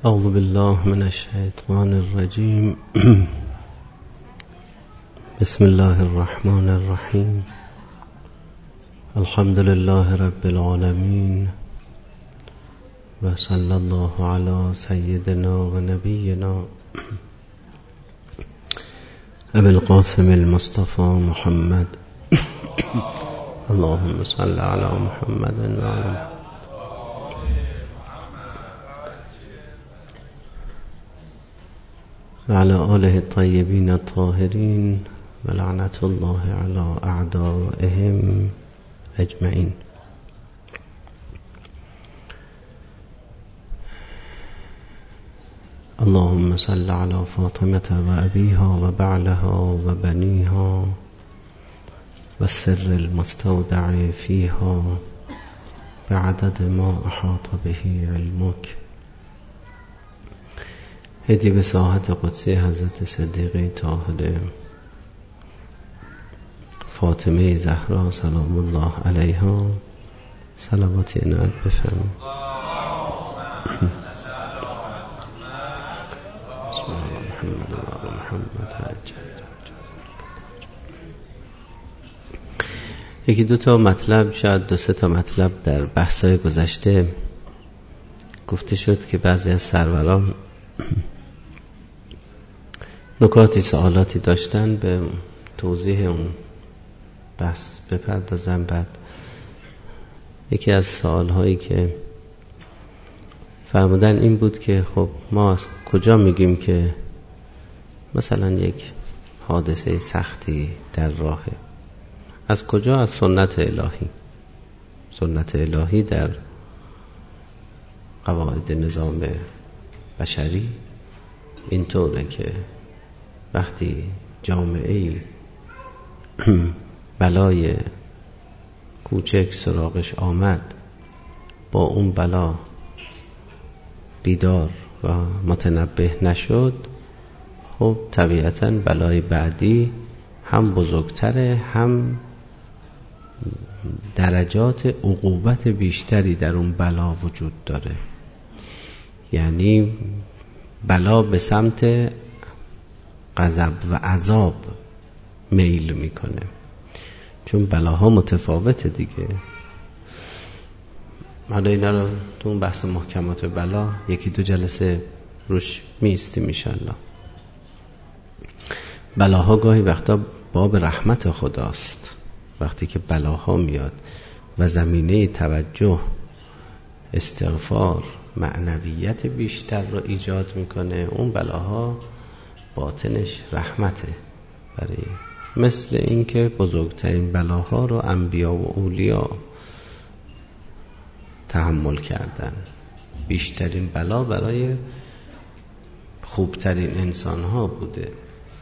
اعوذ بالله من الشیطان الرجیم. بسم الله الرحمن الرحیم. الحمد لله رب العالمین و صلی الله علی سیدنا و نبینا ابی القاسم المصطفى محمد. اللهم صل علی محمد و علی وعلى آله الطيبين الطاهرين ولعنة الله على أعدائهم أجمعين. اللهم صل على فاطمة وأبيها وبعلها وبنيها والسر المستودع فيها بعدد ما أحاط به علمك. هدی به ساحت قدسی حضرت صدیقه طاهره فاطمه زهرا سلام الله علیها صلوات عنایت بفرمایید. بسم الله محمد و محمد. یکی دو تا مطلب، شاید دو سه تا مطلب در بحث‌های گذشته گفته شد که بعضی از سروران نکاتی سوالاتی داشتن، به توضیح اون بحث بپردازم. بعد یکی از سوالهایی که فرمودن این بود که خب ما از کجا میگیم که مثلا یک حادثه سختی در راهه؟ از کجا؟ از سنت الهی. سنت الهی در قواعد نظام بشری اینطوره که وقتی جامعه‌ای بلای کوچک سراغش آمد، با اون بلا بیدار و متنبه نشد، خب طبیعتاً بلای بعدی هم بزرگتره، هم درجات عقوبت بیشتری در اون بلا وجود داره. یعنی بلا به سمت غضب و عذاب میل میکنه، چون بلاها متفاوته دیگه. حالا اینا رو تو اون بحث محکمات بلا یکی دو جلسه روش میستیم انشالله. بلاها گاهی وقتا باب رحمت خداست. وقتی که بلاها میاد و زمینه توجه، استغفار، معنویت بیشتر رو ایجاد میکنه، اون بلاها باطنش رحمته. برای مثل این که بزرگترین بلاها رو انبیا و اولیا تحمل کردن، بیشترین بلا برای خوبترین انسانها بوده.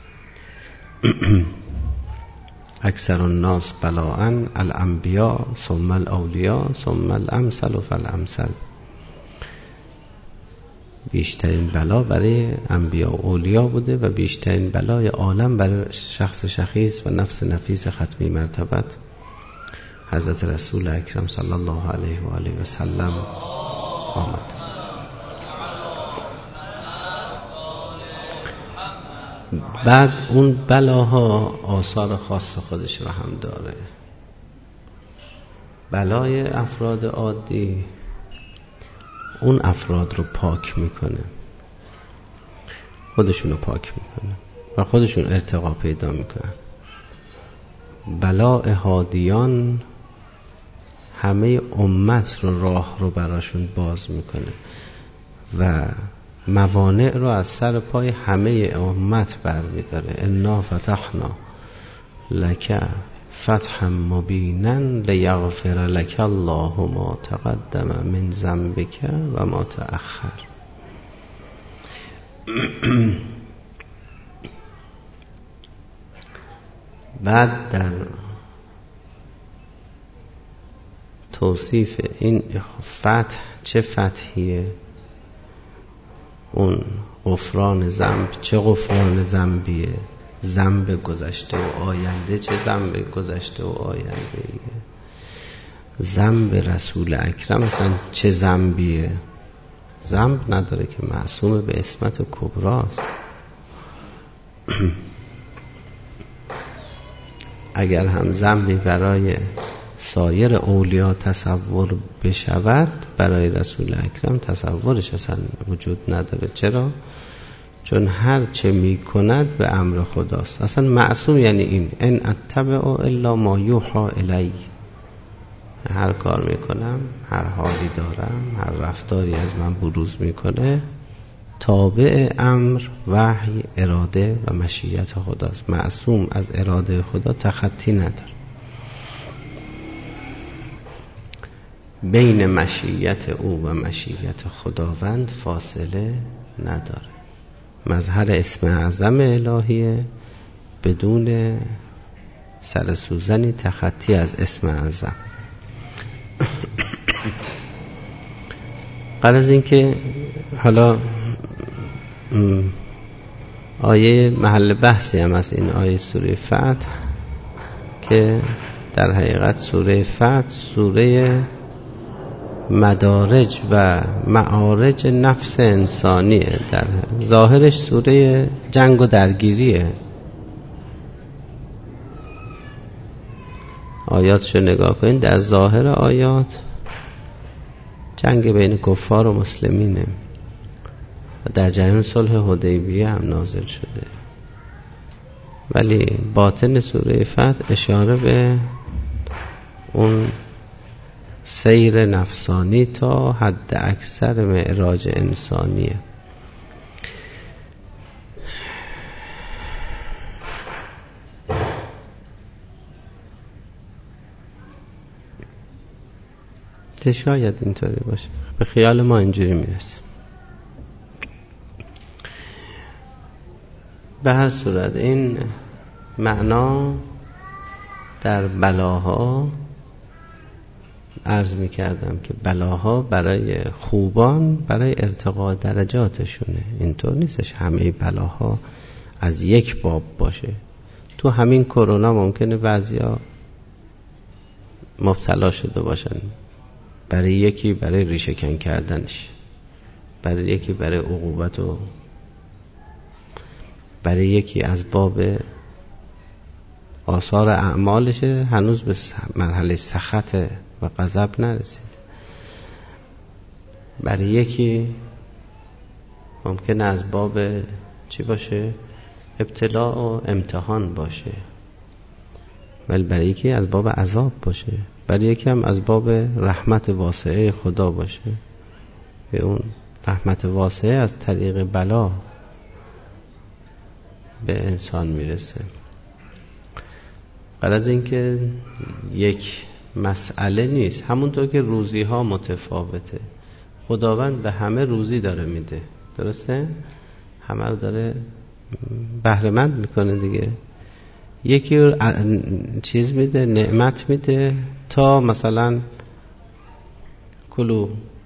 اکثر الناس بلاء الانبیا ثم الاولیا ثم الامثل فالامثل. بیشترین بلا برای انبیا و اولیا بوده و بیشترین بلای عالم برای شخص شخیص و نفس نفیس ختمی مرتبت حضرت رسول اکرم صلی الله علیه و آله و سلم آمد. بعد اون بلاها آثار خاص خودش رو هم داره. بلای افراد عادی اون افراد رو پاک میکنه، خودشون رو پاک میکنه و خودشون ارتقا پیدا میکنن. بلاء هادیان همه امت رو راه رو براشون باز میکنه و موانع رو از سر پای همه امت برمیداره. انا فتحنا لک فتحا مبینا لیغفر لک الله ما تقدم من ذنبک و ما تأخر. بعد در توصیف این فتح، چه فتحیه؟ اون غفران ذنب چه غفران ذنبیه؟ ذنب گذشته و آینده چه ذنب گذشته و آینده ایه؟ ذنب رسول اکرم اصلا چه ذنبیه؟ ذنب نداره که معصوم به عصمت کبراست. اگر هم ذنبی برای سایر اولیاء تصور بشود، برای رسول اکرم تصورش اصلا وجود نداره. چرا؟ چون هر چه می کند به امر خداست. اصلا معصوم یعنی این ان اتبع الا ما یوحى الی، هر کار می کنم، هر حالی دارم، هر رفتاری از من بروز میکنه تابع امر، وحی، اراده و مشیت خداست. معصوم از اراده خدا تخطی نداره. بین مشیت او و مشیت خداوند فاصله نداره. مظهر اسم اعظم الهیه بدون سرسوزنی تخطی از اسم اعظم. غرض این که حالا آیه محل بحثی هم از این آیه سوره فتح، که در حقیقت سوره فتح سوره مدارج و معارج نفس انسانیه. در ظاهرش سوره جنگ و درگیریه. آیاتشو نگاه کنین، در ظاهر آیات جنگ بین کفار و مسلمینه و در جریان صلح حدیبیه هم نازل شده، ولی باطن سوره فتح اشاره به اون سیر نفسانی تا حد اکثر معراج انسانیه. شاید اینطوری باشه، به خیال ما اینجوری میرسه. به هر صورت این معنا در بلاها عرض میکردم که بلاها برای خوبان برای ارتقاء درجاتشونه. اینطور نیستش همه بلاها از یک باب باشه. تو همین کرونا ممکنه بعضیا مبتلا شده باشن، برای یکی برای ریشه کن کردنش، برای یکی برای عقوبت و برای یکی از باب آثار اعمالشه، هنوز به مرحله سخط و غضب نرسید. برای یکی ممکنه از باب چی باشه؟ ابتلاء و امتحان باشه، ولی برای یکی از باب عذاب باشه، برای یکی هم از باب رحمت واسعه خدا باشه. به اون رحمت واسعه از طریق بلا به انسان میرسه. غرض این که یک مسئله نیست. همونطور که روزی ها متفاوته، خداوند به همه روزی داره میده، درسته؟ همه رو داره بهره‌مند میکنه دیگه. یکی رو چیز میده، نعمت میده تا مثلا کلو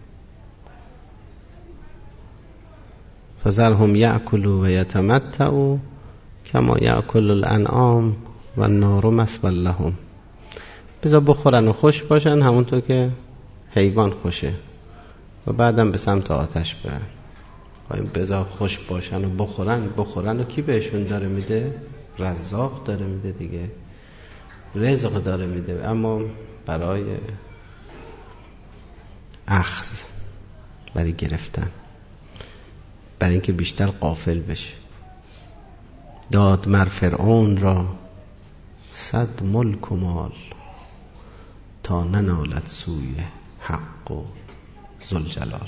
فذرهم یأکلوا و یتمتعوا کما یأکل الانعام و النار مثوی لهم. بذار بخورن و خوش باشن همونطور که حیوان خوشه و بعدم به سمت آتش برن. بذار خوش باشن و بخورن و کی بهشون داره میده؟ رزاق داره میده دیگه، رزق داره میده، اما برای اخذ، برای گرفتن، برای اینکه بیشتر غافل بشه. داد مر فرعون را 100 ملک و مال تا ننالد سوی حق و ذوالجلال.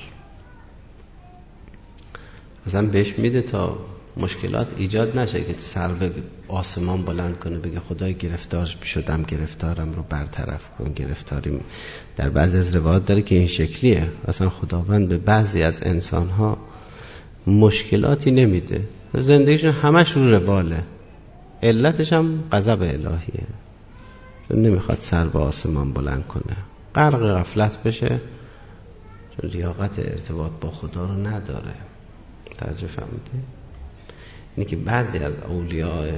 مثلا بهش میده تا مشکلات ایجاد نشه که سر به آسمان بلند کنه بگه خدای گرفتار شدم، گرفتارم رو برطرف کن. گرفتاری در بعضی از روایات داره که این شکلیه. اصلا خداوند به بعضی از انسانها مشکلاتی نمیده، زندگیشون همش رو رواله، علتش هم غضب الهیه. چون نمیخواد سر به آسمان بلند کنه، غرق غفلت بشه، چون لیاقت ارتباط با خدا رو نداره. توجه فهمیدی؟ اینه که بعضی از اولیاء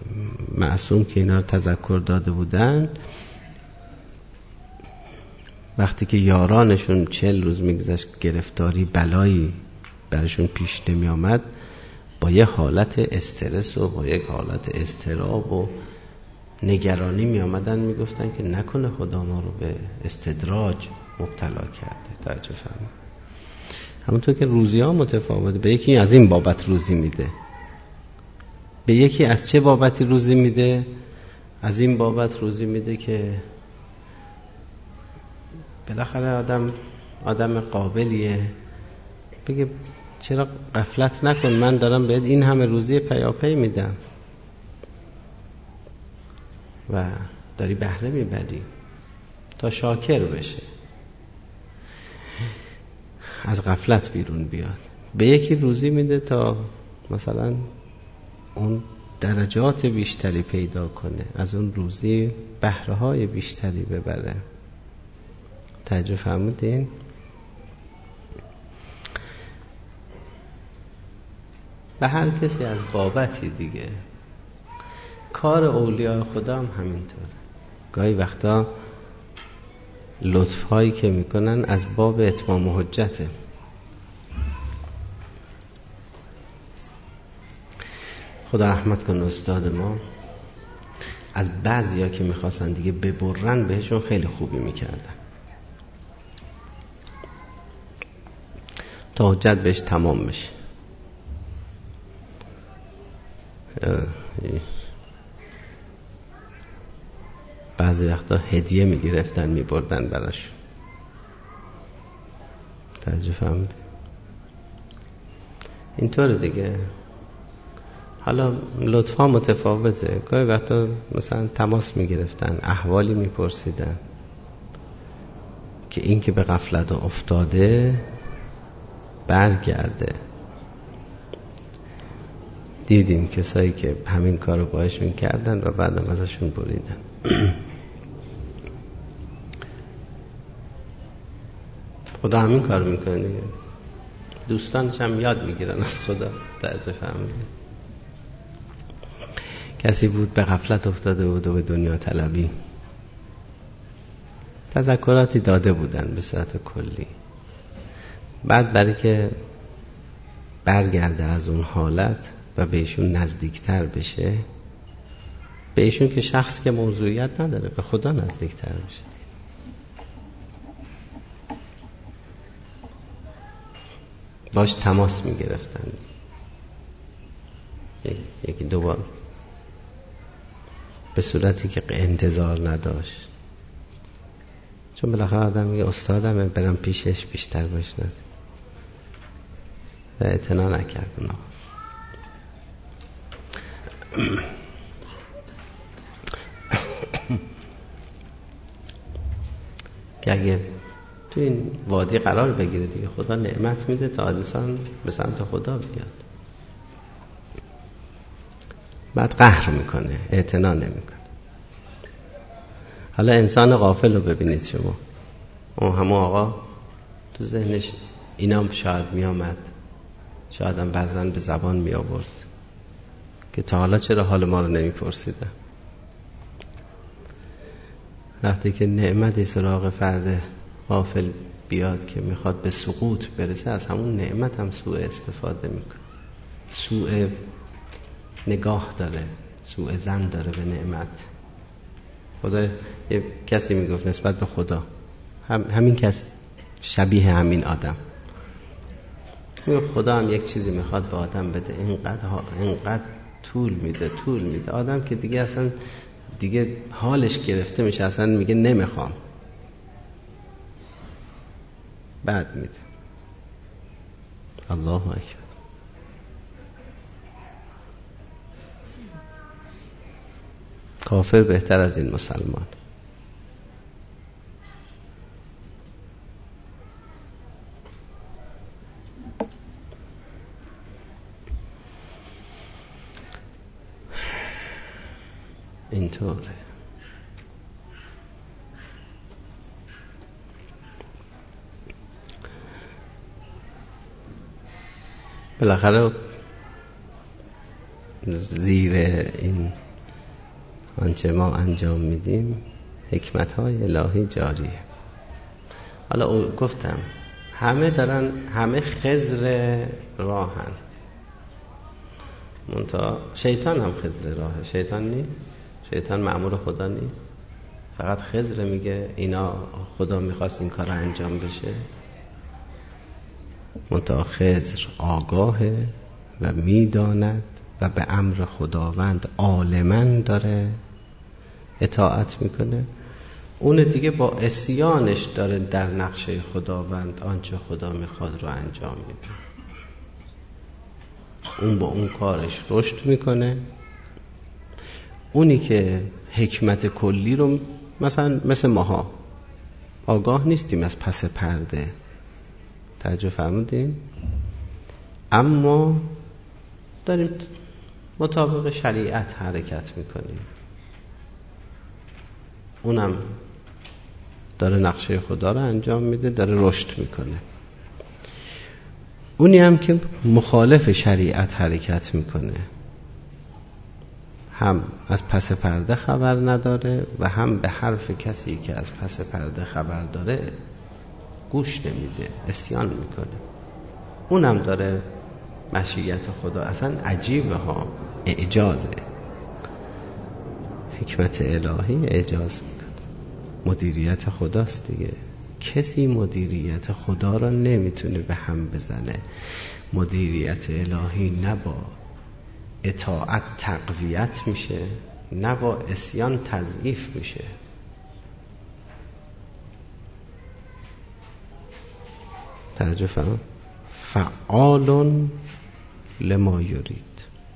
معصوم که اینا رو تذکر داده بودن وقتی که یارانشون 40 روز میگذشت گرفتاری بلایی براشون پیش نمی آمد، با یه حالت استرس و با یک حالت اضطراب و نگرانی می آمدن می گفتن که نکنه خدا ما رو به استدراج مبتلا کرده. توجه فرمایید. همونطور که روزی ها متفاوته، به یکی از این بابت روزی میده، به یکی از چه بابتی روزی میده؟ از این بابت روزی میده که بالاخره آدم قابلیه بگه چرا غفلت نکن، من دارم بهت این همه روزی پیاپی میدم و داری بهره میبری، تا شاکر بشه، از غفلت بیرون بیاد. به یکی روزی میده تا مثلا اون درجات بیشتری پیدا کنه، از اون روزی بهره های بیشتری ببره. توجه فرمودین؟ به هر کسی از بابتی دیگه. کار اولیاء خدا هم همینطوره. گاهی وقتا لطف هایی که میکنن از باب اتمام حجته. خدا رحمت کنه استاد ما، از بعضیا که میخواستن دیگه ببرن بهشون خیلی خوبی میکردن تا حجت بهش تمام بشه. بعضی وقتا هدیه میگرفتن میبردن براش. توجه فهمید؟ اینطور دیگه. حالا لطفا متفاوته. گاهی وقتا مثلا تماس میگرفتن، احوالی میپرسیدن که این که به غفلت افتاده برگرده. دیدیم کسایی که همین کارو باهاشون کردن و بعدم ازشون بریدن. خدا همین کار میکنه دیگه. دوستانش هم یاد میگیرن از خدا. تعجب فهمیدید؟ کسی بود به غفلت افتاده بود و به دنیا طلبی، تذکراتی داده بودن به صورت کلی. بعد برای که برگرده از اون حالت و بهشون نزدیکتر بشه، بهشون که شخص که موضوعیت نداره، به خدا نزدیکتر بشه. باش تماس میگرفتن یکی دو بار، به صورتی که انتظار نداشت. چون بالاخره آدم میگه استادمه، برم پیشش بیشتر بشناسم و اعتنا نکرد اونا. که اگه تو این وادی قرار بگیره دیگه، خدا نعمت میده تا انسان به سمت خدا بیاد. بعد قهر میکنه، اعتنا نمیکنه. حالا انسان غافل رو ببینید شما، اون همون آقا تو ذهنش اینام شاید میامد، شاید هم بعضن به زبان میآورد که تا حالا چرا حال ما رو نمیپرسیدن. وقتی که نعمتی سراغ فرد غافل بیاد که میخواد به سقوط برسه، از همون نعمت هم سوء استفاده میکنه، سوء نگاه داره، سوء ظن داره به نعمت. خدا یه کسی میگفت نسبت به خدا، همین کس شبیه همین آدم، خدا هم یک چیزی میخواد به آدم بده، اینقدر طول میده آدم که دیگه اصلا دیگه حالش گرفته میشه، اصلا میگه نمیخوام، بعد میده. الله اکبر. کافر بهتر از این مسلمان. اینطوره. بالاخره زیر این آنچه ما انجام میدیم حکمت‌های الهی جاریه. حالا گفتم همه خضر راهن، منتها شیطان هم خضر راهه. شیطان نیست؟ شیطان مأمور خدا نیست؟ فقط خضر میگه اینا خدا میخواست این کار انجام بشه. منتها خضر آگاهه و میداند و به امر خداوند عالماً داره اطاعت میکنه. اون دیگه با عصیانش داره در نقشه خداوند آنچه خدا میخواد رو انجام میده. اون با اون کارش رشد میکنه. اونی که حکمت کلی رو مثل ماها آگاه نیستیم از پس پرده، توجه فرمودین؟ اما داریم مطابق شریعت حرکت میکنیم. اونم داره نقشه خدا رو انجام میده، داره رشد میکنه. اونی هم که مخالف شریعت حرکت میکنه، هم از پس پرده خبر نداره و هم به حرف کسی که از پس پرده خبر داره گوش نمیده، عصیان میکنه. اونم داره مشیت خدا. اصلا عجیبه ها، اعجازه، حکمت الهی اعجاز میکنه. مدیریت خداست دیگه. کسی مدیریت خدا را نمیتونه به هم بزنه. مدیریت الهی نه با اطاعت تقویت میشه، نه با عصیان تضعیف میشه. توجه فرمایید. فعال لما یرید.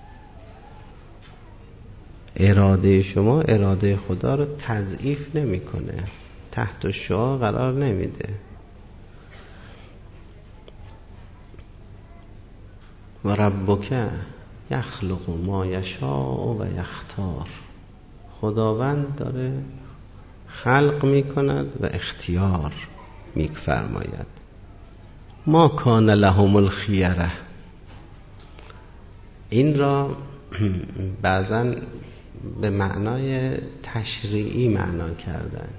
اراده شما اراده خدا رو تضعیف نمیکنه، تحت شعاع قرار نمیده. و ربک یخلق ما یشاء و یختار. خداوند داره خلق میکند و اختیار میفرماید. ما کان لهم الخیره. این را بعضا به معنای تشریعی معنا کردن،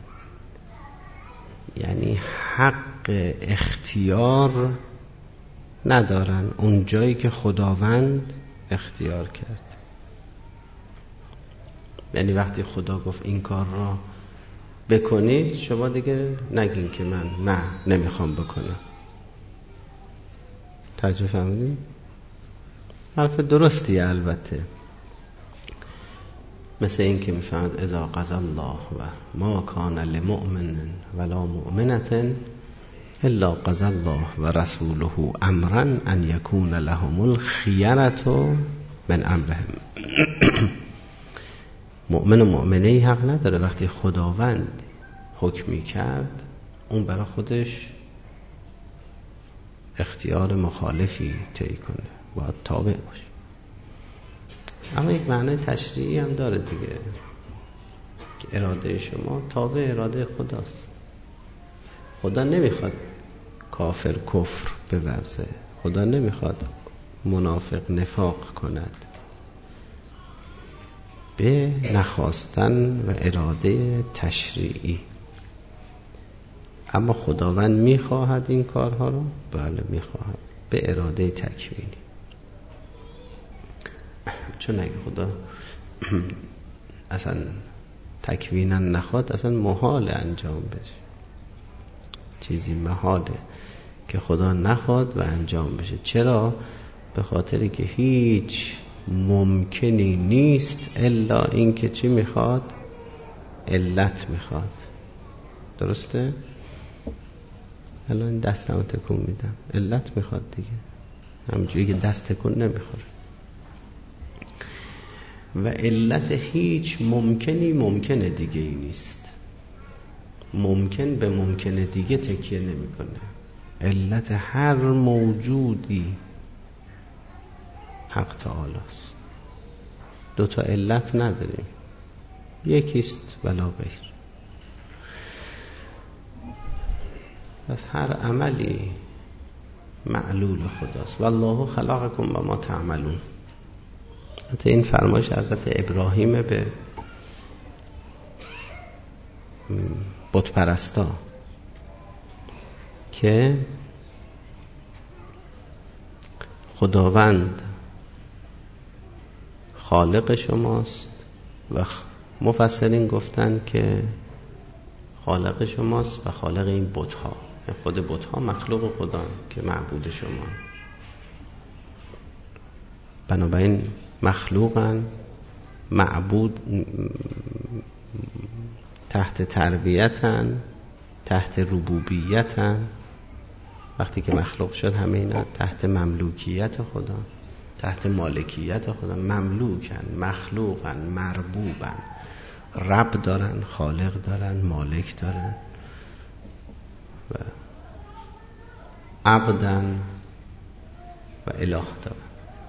یعنی حق اختیار ندارن اون جایی که خداوند اختیار کرد. یعنی وقتی خدا گفت این کار را بکنید، شما دیگه نگین که من نمیخوام بکنم. توجه فهمیدین؟ حرف درستیه البته. مثل این که میفهمد اذا قضى الله و ما کان لمؤمن ولا مؤمنة الا قضى الله و رسوله امرا ان یکون لهم الخیرة من امرهم. مؤمن و مؤمنه حق نداره وقتی خداوند حکمی کرد اون برای خودش اختیار مخالفی طی کنه، باید تابع باشه. اما یک معنی تشریعی هم داره دیگه، که اراده شما تابع اراده خداست. خدا نمیخواد کافر کفر بورزه، خدا نمیخواد منافق نفاق کند. به نخواستن و اراده تشریعی. اما خداوند میخواهد این کارها رو؟ بله میخواهد، به اراده تکوینی. چون اگه خدا اصلا تکوینا نخواد، اصلا محال انجام بشه. چیزی محاله که خدا نخواد و انجام بشه. چرا؟ به خاطری که هیچ ممکنی نیست الا این که چی میخواد؟ علت میخواد. درسته؟ الان دستمو تکون میدم، علت میخواد دیگه. همونجوری که دست تکون نمیخوره. و علت هیچ ممکنی ممکنه دیگه ای نیست. ممکن به ممکن دیگه تکیه نمیکنه. علت هر موجودی حق تعالی است. دو تا علت نداریم، یکیست ولا غیر. پس هر عملی معلول خداست. والله خلقکم و ما تعملون. حتی این فرمایش حضرت ابراهیم به بت پرستا، که خداوند خالق شماست و مفسرین گفتن که خالق شماست و خالق این بت‌ها. خود بت‌ها مخلوق خدا که معبود شما، بنابراین مخلوقن، معبود، تحت تربیتن، تحت ربوبیتن. وقتی که مخلوق شد همه اینا تحت مملوکیت خدا، تحت مالکیت خدا، مملوکن، مخلوقن، مربوبن، رب دارن، خالق دارن، مالک دارن و عبدن و اله دارن.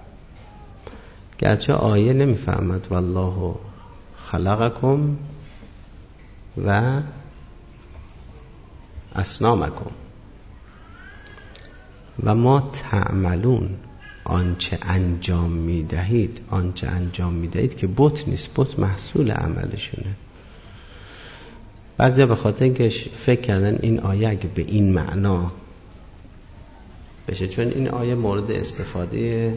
گرچه آیه نمیفهمد والله خلقکم و اصنامکم و ما تعملون، آنچه انجام میدهید. آنچه انجام میدهید که بت نیست، بت محصول عملشونه. بعضیا به خاطر اینکه فکر کردن این آیه اگه به این معنا بشه، چون این آیه مورد استفاده،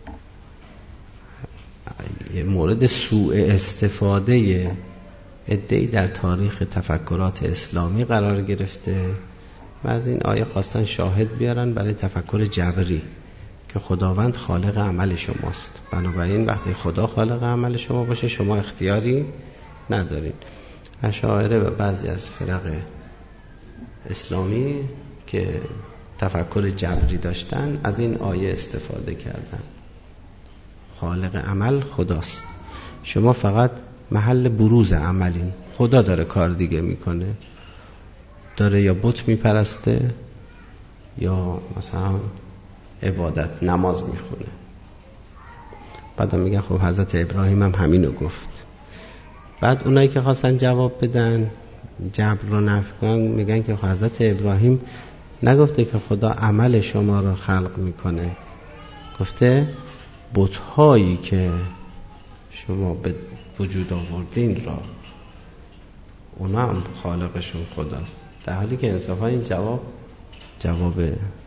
مورد سوء استفاده عده‌ای در تاریخ تفکرات اسلامی قرار گرفته و از این آیه خواستن شاهد بیارن برای تفکر جبری که خداوند خالق عمل شماست. بنابراین وقتی خدا خالق عمل شما باشه شما اختیاری ندارین. اشاعره و بعضی از فرق اسلامی که تفکر جبری داشتن از این آیه استفاده کردن. خالق عمل خداست، شما فقط محل بروز عملین. خدا داره کار دیگه میکنه، داره یا بت میپرسته یا مثلا عبادت نماز میخونه. بعد میگن خب حضرت ابراهیم هم همینو گفت. بعد اونایی که خواستن جواب بدن جبر رو نفی کنن میگن که حضرت ابراهیم نگفته که خدا عمل شما رو خلق میکنه، گفته بت‌هایی که شما به وجود آوردین را اونا هم خالقشون خداست. در حالی که انصافا این جواب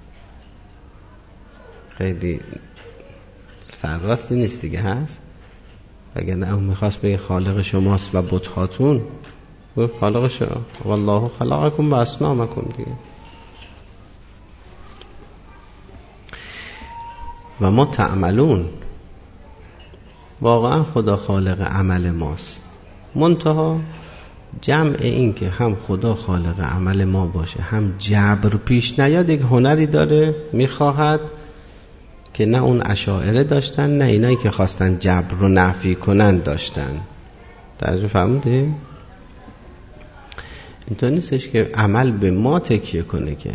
خیلی سرراستی نیست دیگه هست. اگر نه اون میخواست بگه خالق شماست و بت‌هاتون، خالق شما والله خلقکم و اصنامکم دیگه. و ما تعملون، واقعا خدا خالق عمل ماست. منتها جمع این که هم خدا خالق عمل ما باشه هم جبر پیش نیاد، یک هنری داره میخواهد که نه اون اشاعره داشتن نه اینایی که خواستن جبر رو نفی کنن داشتن. توجه فرمودید؟ اینطور نیستش که عمل به ما تکیه کنه که.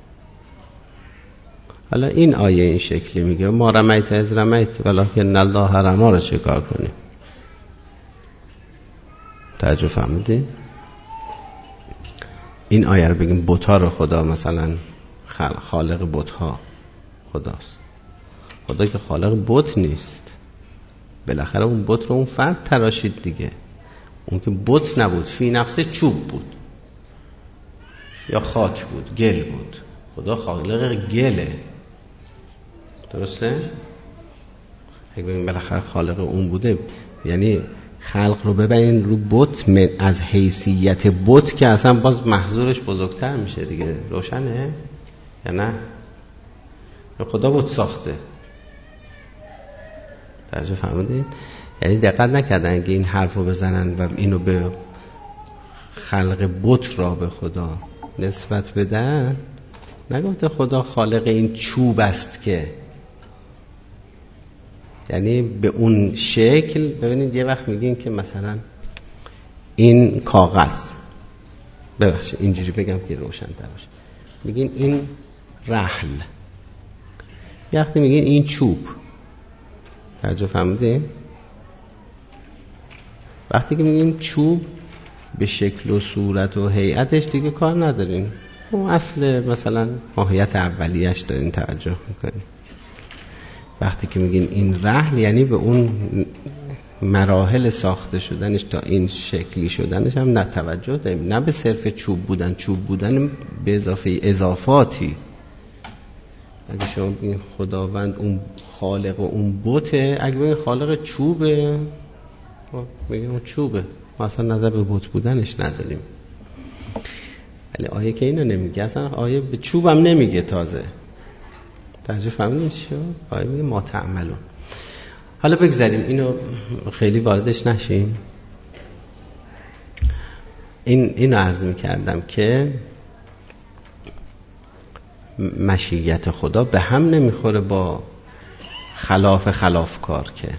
حالا این آیه این شکلی میگه ما رمیت از رمیت ولکن الله رمی رو چه کار کنیم؟ توجه فرمودید؟ این آیه رو بگیم بت‌ها رو خدا مثلا خالق بت‌ها خداست. خدا که خالق بت نیست، بالاخره اون بت رو اون فرد تراشید دیگه. اون که بت نبود، فی نفسه چوب بود یا خاک بود، گل بود. خدا خالق گله، درسته؟ اگه بگیم بالاخره خالق اون بوده، یعنی خلق رو ببینین رو بت از حیثیت بت که اصلا باز محظورش بزرگتر میشه دیگه. روشنه یا نه؟ یا خدا بت ساخته؟ توجه فرمودین؟ یعنی دقت نکردن اگه این حرف رو بزنن و اینو به خلق بت را به خدا نسبت بدن، نگفته خدا خالق این چوب است که، یعنی به اون شکل. ببینید یه وقت میگین که مثلا این کاغذ، ببخشید اینجوری بگم که روشن تر باشه، میگین این رحل، یه وقتی میگین این چوب. توجه فرمودین؟ وقتی که میگیم چوب به شکل و صورت و هیئتش دیگه کار ندارین، اون اصل مثلا ماهیت اولیش دارین توجه میکنین. وقتی که میگین این رحل یعنی به اون مراحل ساخته شدنش تا این شکلی شدنش هم نه توجه داریم، نه به صرف چوب بودن به اضافه اضافاتی. اگه شما بگین خداوند اون خالق و اون بته، اگه بگین خالق چوبه میگیم اون چوبه، ما اصلا نظر به بت بودنش نداریم. ولی آیه که اینو نمیگه، اصلا آیه به چوبم نمیگه. تازه توجه فهمیدین چیه؟ آیه میگه ما تعملون. حالا بگذاریم اینو خیلی واردش نشیم. اینو عرض میکردم که مشیت خدا به هم نمیخوره با خلاف کار. که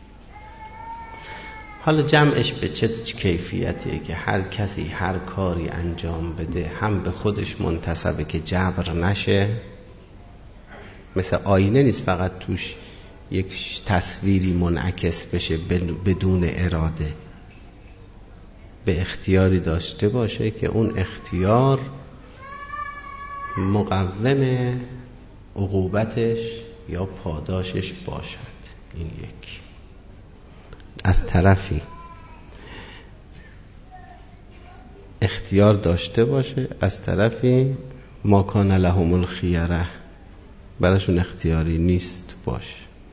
حالا جمعش به چه کیفیتیه که هر کسی هر کاری انجام بده هم به خودش منتسبه که جبر نشه، مثل آینه نیست فقط توش یک تصویری منعکس بشه بدون اراده، به اختیاری داشته باشه که اون اختیار مقوم عقوبتش یا پاداشش باشد. این یک. از طرفی اختیار داشته باشه، از طرفی ما کان لهم الخیره، براشون اختیاری نیست باشه.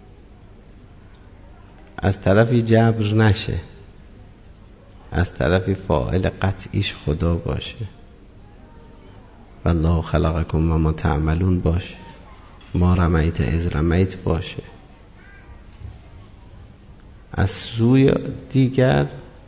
از طرفی جبر نشه، از طرفی فاعل قطعیش خدا باشه. والله خلقکم و ما تعملون باشه، ما رمیت اذ رمیت باشه. از سوی دیگر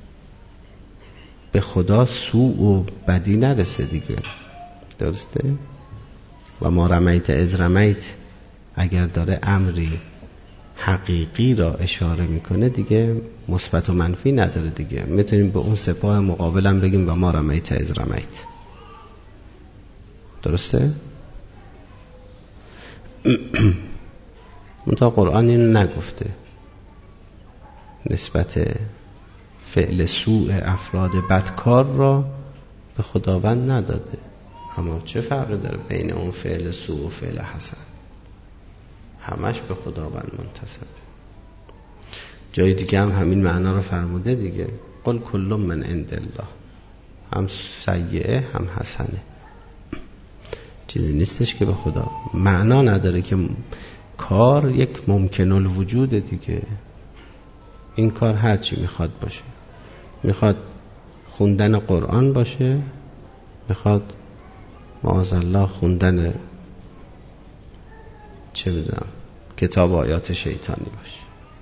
به خدا سوء و بدی نرسه دیگه، درسته؟ و ما رمیت اذ رمیت اگر داره امری حقیقی را اشاره میکنه دیگه مثبت و منفی نداره دیگه. میتونیم به اون سپاه مقابلم بگیم و ما رمیت اذ رمیت، درسته؟ منتها قرآن اینو نگفته، نسبت فعل سوء افراد بدکار را به خداوند نداده. اما چه فرقی داره بین اون فعل سوء و فعل حسن؟ همش به خداوند منتسبه. جای دیگه هم همین معنا رو فرموده دیگه، قل کل من عند الله، هم سیئه هم حسنه. چیزی نیستش که به خدا معنا نداره که کار یک ممکن الوجود دیگه. این کار هرچی میخواد باشه، میخواد خوندن قرآن باشه، میخواد معاذالله خوندن چه میدونم کتاب آیات شیطانی باشه.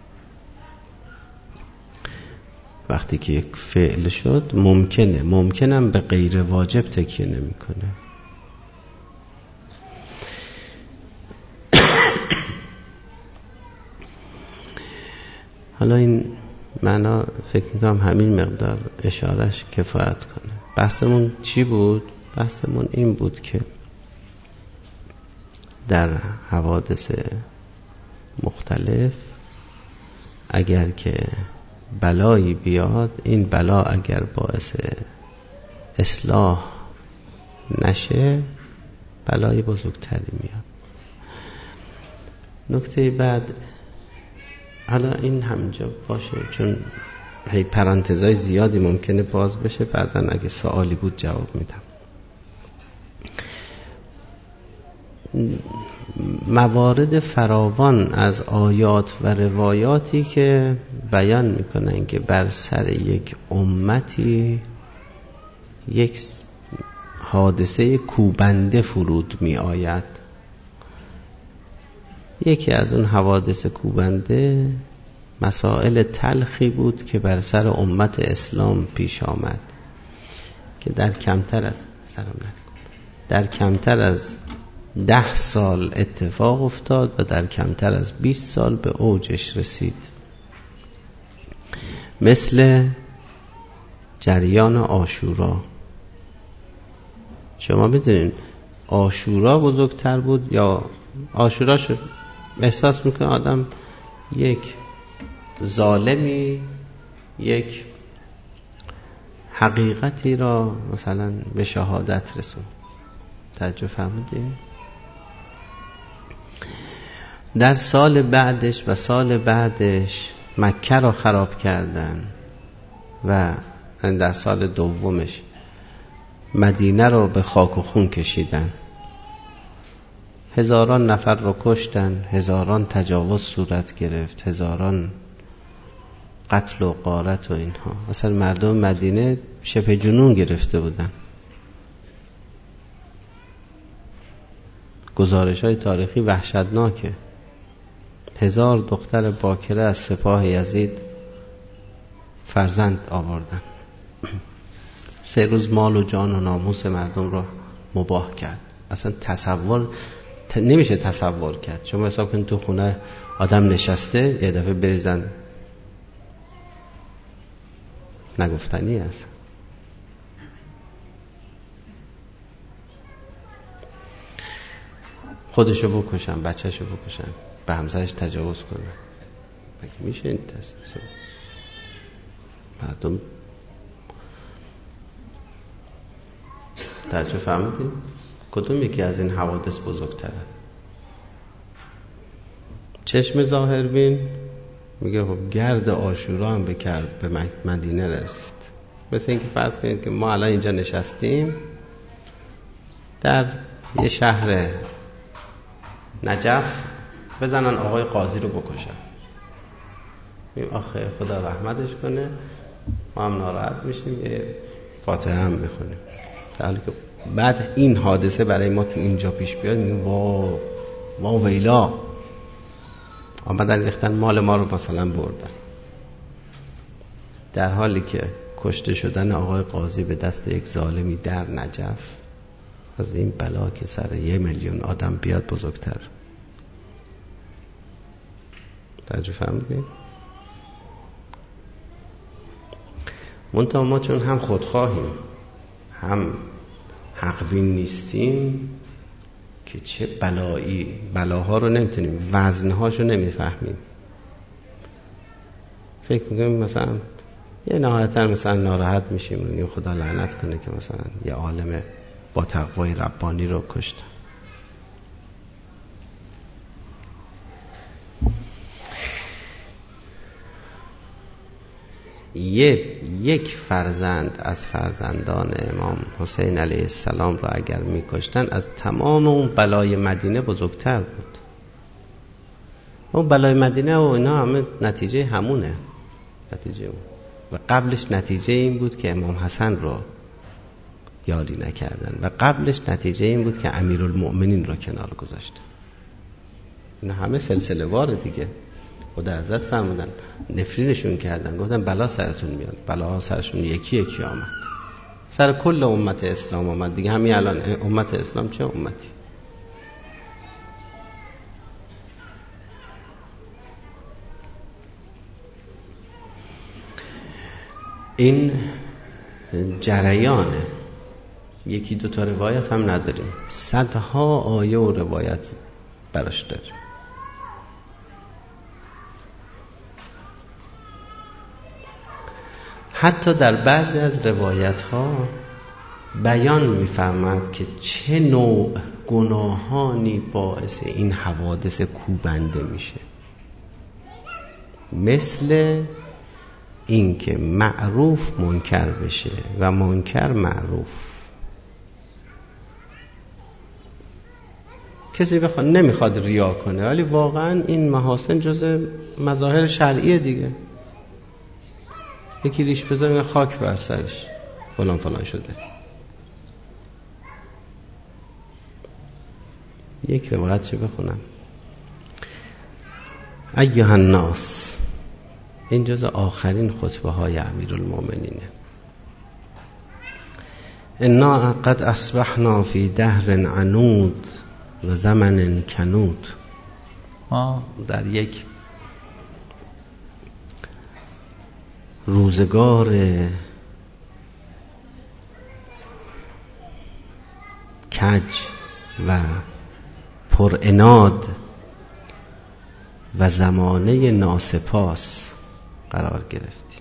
وقتی که یک فعل شد ممکنم به غیر واجب تکیه نمیکنه. حالا این معنا فکر میکنم همین مقدار اشارش کفایت کنه. بحثمون چی بود؟ بحثمون این بود که در حوادث مختلف اگر که بلایی بیاد، این بلا اگر باعث اصلاح نشه بلای بزرگتری میاد. نکته بعد، حالا این همینجا باشه چون هی پرانتزای زیادی ممکنه باز بشه، بعداً اگه سوالی بود جواب میدم. موارد فراوان از آیات و روایاتی که بیان میکنن که بر سر یک امتی یک حادثه کوبنده فرود می آید. یکی از اون حوادث کوبنده مسائل تلخی بود که بر سر امت اسلام پیش آمد که در کمتر از 10 سال اتفاق افتاد و در کمتر از 20 سال به اوجش رسید. مثل جریان عاشورا. شما میدونین عاشورا بزرگتر بود یا عاشورا شد؟ احساس میکنه آدم یک ظالمی یک حقیقتی را مثلا به شهادت رسون. توجه فرمودین؟ در سال بعدش و سال بعدش مکه را خراب کردن و در سال دومش مدینه رو به خاک و خون کشیدن. هزاران نفر رو کشتن، هزاران تجاوز صورت گرفت، هزاران قتل و غارت و اینها. مثلا مردم مدینه شبه جنون گرفته بودن. گزارش‌های تاریخی وحشتناکه. 1000 دختر باکره از سپاه یزید فرزند آوردن. 3 روز مال و جان و ناموس مردم را مباح کرد. اصلا نمیشه تصور کرد. شما حساب کنید تو خونه آدم نشسته، یه دفعه بریزن، نگفتنی است. خودشو بکشن، بچهشو بکشن، به همسرش تجاوز کنن. مگه میشه این تصور؟ مردم تعجب فهمیدین؟ کدوم یکی از این حوادث بزرگتره؟ چشم ظاهر بین میگه خب گرد عاشورا هم به مدینه رسید. مثل اینکه فرض کنید که ما الان اینجا نشستیم در یه شهر نجف، بزنن آقای قاضی رو بکشن، میگیم آخه خدا رحمتش کنه، ما هم ناراحت میشیم، یه فاتحه هم میخونیم. در حالی که بعد این حادثه برای ما تو اینجا پیش بیاد میگیم وا ویلا، آمدن ریختن مال ما رو مثلا بردن. در حالی که کشته شدن آقای قاضی به دست یک ظالمی در نجف از این بلا که سر 1 میلیون آدم بیاد بزرگتر. توجه فهمیدید؟ منتها ما چون هم خودخواهیم هم حقبین نیستیم که چه بلاها رو نمیتونیم، وزنهاش رو نمیفهمیم. فکر میکنیم مثلا یه نهایتاً مثلا ناراحت میشیم، میگیم خدا لعنت کنه که مثلا یه عالم با تقوای ربانی رو کشت. یک فرزند از فرزندان امام حسین علیه السلام را اگر میکشتن از تمام اون بلای مدینه بزرگتر بود. اون بلای مدینه و اینا همه نتیجه همونه، نتیجه اون. و قبلش نتیجه این بود که امام حسن رو یاری نکردن و قبلش نتیجه این بود که امیرالمؤمنین رو کنار گذاشتن. اینا همه سلسله واره دیگه. خدا حضرت فرمودن نفرینشون کردن، گفتن بلا سرتون میاد. بلا سرشون یکی یکی آمد، سر کل امت اسلام آمد دیگه. همین الان امت اسلام چه امتی؟ این جریانه. 1-2 تا روایت هم نداریم، صدها آیه و روایت براش داریم. حتی در بعضی از روایت ها بیان می‌فرماد که چه نوع گناهانی باعث این حوادث کوبنده میشه. مثل این که معروف منکر بشه و منکر معروف. کسی نمیخواد ریا کنه، ولی واقعا این محاسن جز مظاهر شرعیه دیگه. یکی ریش بزنه خاک بر سرش، فلان فلان شده. یک روایت چه بخونم؟ ایها الناس، این جز آخرین خطبه های امیرالمؤمنینه. انا قد اصبحنا فی دهر عنود و زمن کنود. در یک روزگار کج و پرعناد و زمانه ناسپاس قرار گرفتیم.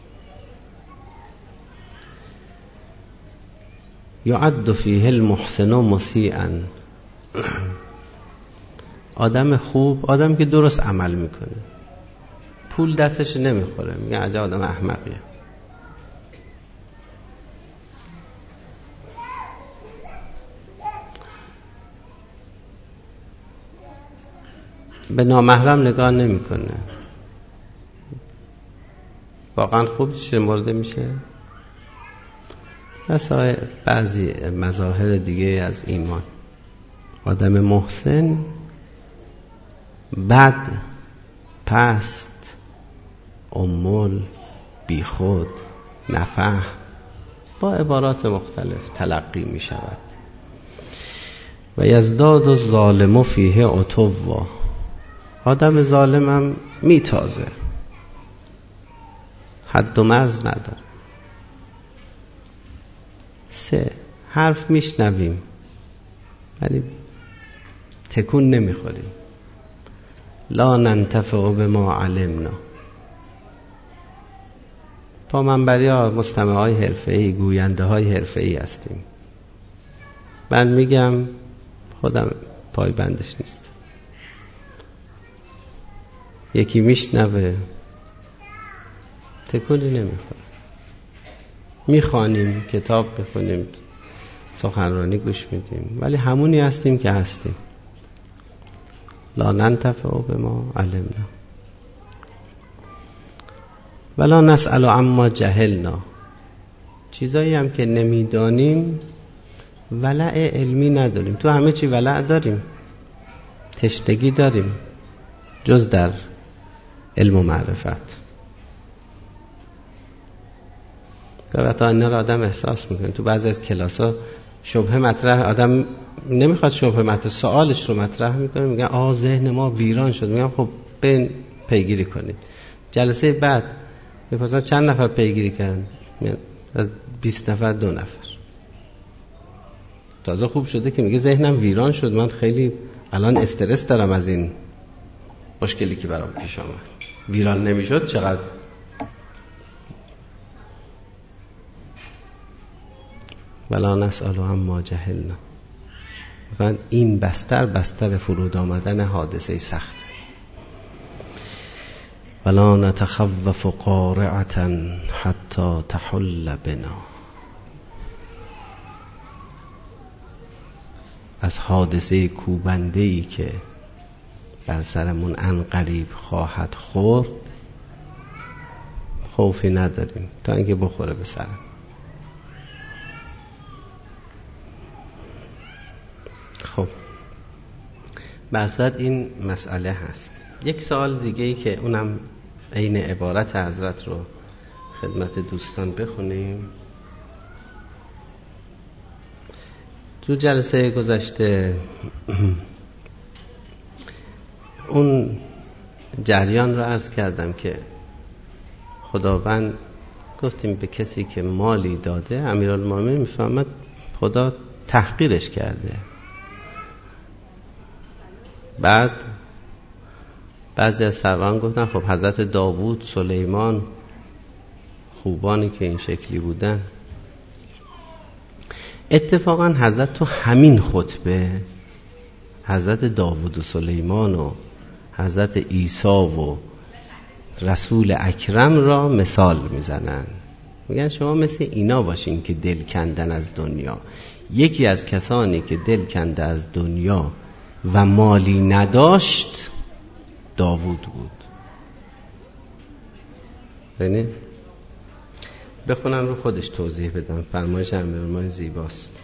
یعد فیه المحسن مسیئا، آدم خوب آدم که درست عمل میکنه، پول دستش نمیخوره، میگه عجب آدم احمقیه. به نامحرم نگاه نمیکنه. واقعا خوب شمرده میشه. مثلا بعضی مظاهر دیگه از ایمان، آدم محسن بد، پست، امول، بیخود، نفهم، با عبارات مختلف تلقی می شود. و یزداد الظالم فیه عتوا، آدم ظالمم می تازه، حد و مرز نداره. 3 حرف میشنویم ولی تکون نمیخوریم. لا ننتفع بما علمنا. با منبری ها مستمع های حرفه‌ای، گوینده های حرفه‌ای هستیم. من میگم خودم پای بندش نیست. یکی میشنوه تکونی نمیخوره. میخوانیم، کتاب بخونیم، سخنرانی گوش میدیم، ولی همونی هستیم که هستیم. لا ننتفع بما علمنا ولا نسأل عما جهلنا. چیزایی هم که نمیدانیم ولع علمی نداریم. تو همه چی ولع داریم، تشنگی داریم، جز در علم و معرفت. البته اینا رو آدم احساس میکنه. تو بعضی از کلاس‌ها شبهه مطرح، آدم نمیخواد شبهه مطرح، سوالش رو مطرح میکنه، میگن ذهن ما ویران شد. میگم خب بین پیگیری کنید. جلسه بعد میپرسن چند نفر پیگیری کردن؟ از 20 نفر 2 نفر. تازه خوب شده که میگه ذهنم ویران شد، من خیلی الان استرس دارم از این مشکلی که برام پیش آمد. ویران نمیشد چقدر. ولا نسأل عما جهلنا. و این بستر فرود آمدن حادثه سخت. ولا نتخوف قارعة حتی تحل بنا. از حادثه کوبنده‌ای که بر سرمون عنقریب خواهد خورد خوفی نداریم تا اینکه بخوره به سرم. خب برصورت این مسئله هست. یک سوال دیگه‌ای که اونم عین عبارت حضرت رو خدمت دوستان بخونیم. تو جلسه گذشته اون جریان رو عرض کردم که خداوند گفتیم به کسی که مالی داده امیرالمومنین میفهمد خدا تحقیرش کرده. بعد بعضی از سروان گفتن خب حضرت داوود، سلیمان، خوبانی که این شکلی بودن. اتفاقا حضرت تو همین خطبه حضرت داوود و سلیمان و حضرت عیسی و رسول اکرم را مثال میزنن. میگن شما مثل اینا باشین که دل کندن از دنیا. یکی از کسانی که دل کنده از دنیا و مالی نداشت داوود بود. ببینید بخونم رو خودش توضیح بدم. فرمایش امیرالمومنین زیباست.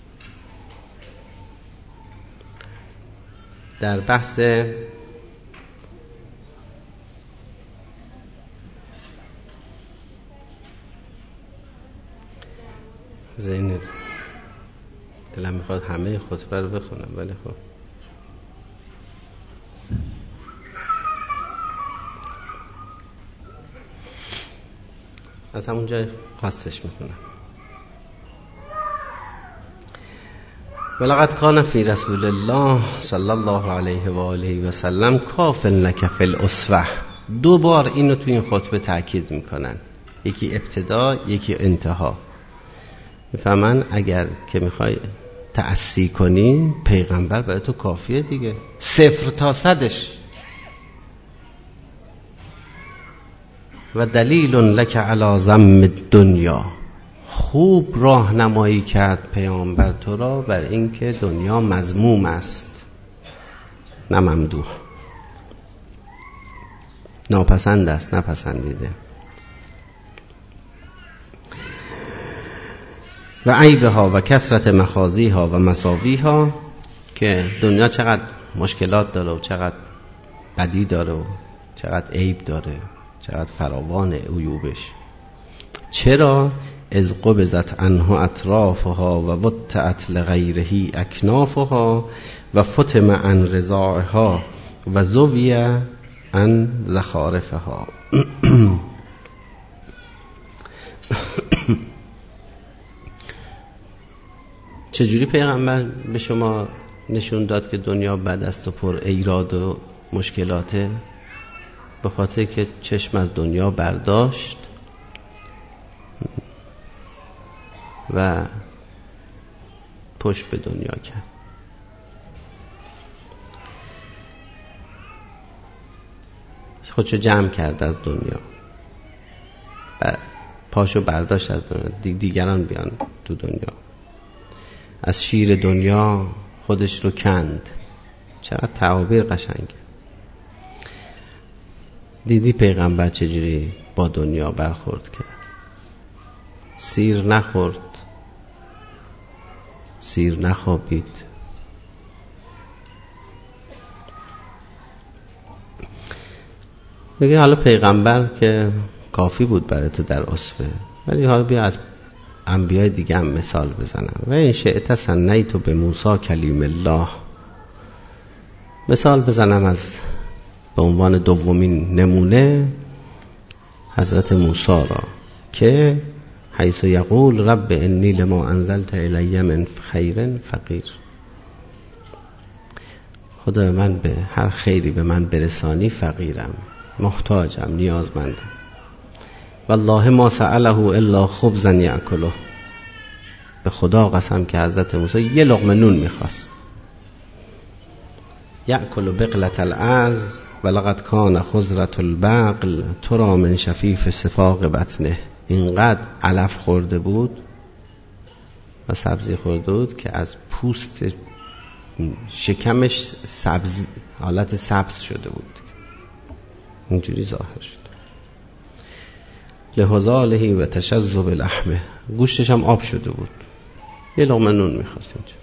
در بحث زینب دلم میخواد همه خطبه رو بخونم ولی خب از همون جای خاصش میکنم. ولقد کان فی رسول الله صلی الله علیه و آله و سلم کافل لک فی الاسوه. 2 بار اینو تو این خطبه تاکید میکنن، یکی ابتدا یکی انتها. میفهمن اگر که میخوای تأسی کنی، پیغمبر برای تو کافیه دیگه، 0 تا 100ش. و دلیل لک علی ذم الدنیا، خوب راهنمایی کرد پیامبر تو را بر اینکه دنیا مذموم است نه ممدوح، ناپسند است نپسندیده. و عیبها و کثرت مخازیها و مساویها، که دنیا چقدر مشکلات داره و چقدر بدی داره و چقدر عیب داره، چقدر فراوان عیوبش. چرا؟ اذ قبضت عنه اطرافها و وطئت لغیره اکنافها و فتم عن رضاعها و زوی عن زخارفها. چجوری پیغمبر به شما نشون داد که دنیا بد است و پر ایراد و مشکلاته؟ به خاطر که چشم از دنیا برداشت و پشت به دنیا کرد. خودشو جمع کرد از دنیا، پاشو برداشت از دنیا، دیگران بیان تو دنیا. از شیر دنیا خودش رو کند. چقدر تعابیر قشنگه. دیدی پیغمبر چجوری با دنیا برخورد کرد؟ سیر نخورد، سیر نخوابید. میگه حالا پیغمبر که کافی بود برای تو در اصفه، ولی حالا بیا از انبیاء دیگه هم مثال بزنم. و این شئت ثنیت به موسی کلیم الله، مثال بزنم از به عنوان دومین نمونه حضرت موسی را، که حیث یقول رب انی لما انزلت الی من خیر فقیر، خدا من به هر خیری به من برسانی فقیرم، محتاجم، نیازمندم. والله ما سأله الا خبزا یأکله، به خدا قسم که حضرت موسی یه لقمه نون میخواست. یأکل بقلة الارض ولقد کان خضرة البقل ترى من شفیف صفاق بطنه، اینقدر علف خورده بود و سبزی خورده بود که از پوست شکمش سبز، حالت سبز شده بود، اینجوری ظاهر شد. لهزاله و تشذب لحمه، گوشتش هم آب شده بود، یه لقمه نون میخواست اینجا.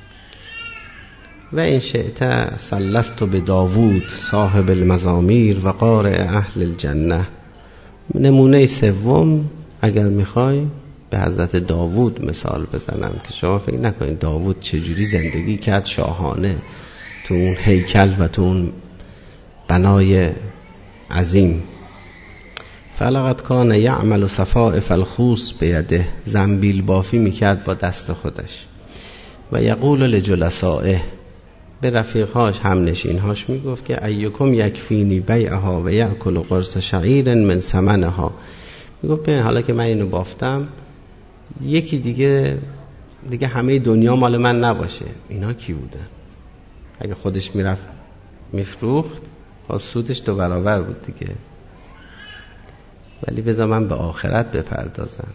و این شئت سلست به داوود صاحب المزامیر و قارئ اهل الجنه. نمونه سوم اگر میخوای به حضرت داوود مثال بزنم که شما فکر نکنید داوود چجوری زندگی کرد شاهانه تو اون هیکل و تو اون بنای عظیم. فلقد کان یعمل صفائف الخوص بیده، زنبیل بافی میکرد با دست خودش. و یقول لجلسائه، به رفیقهاش هم نشینهاش میگفت که ایکم یکفینی بیعها و یأکل قرص شعیر من ثمنها. میگفت حالا که من اینو بافتم، یکی دیگه همه دنیا مال من نباشه. اینا کی بودن؟ اگه خودش میرفت میفروخت خب سودش 2 برابر بود دیگه. ولی بذار من به آخرت بپردازم،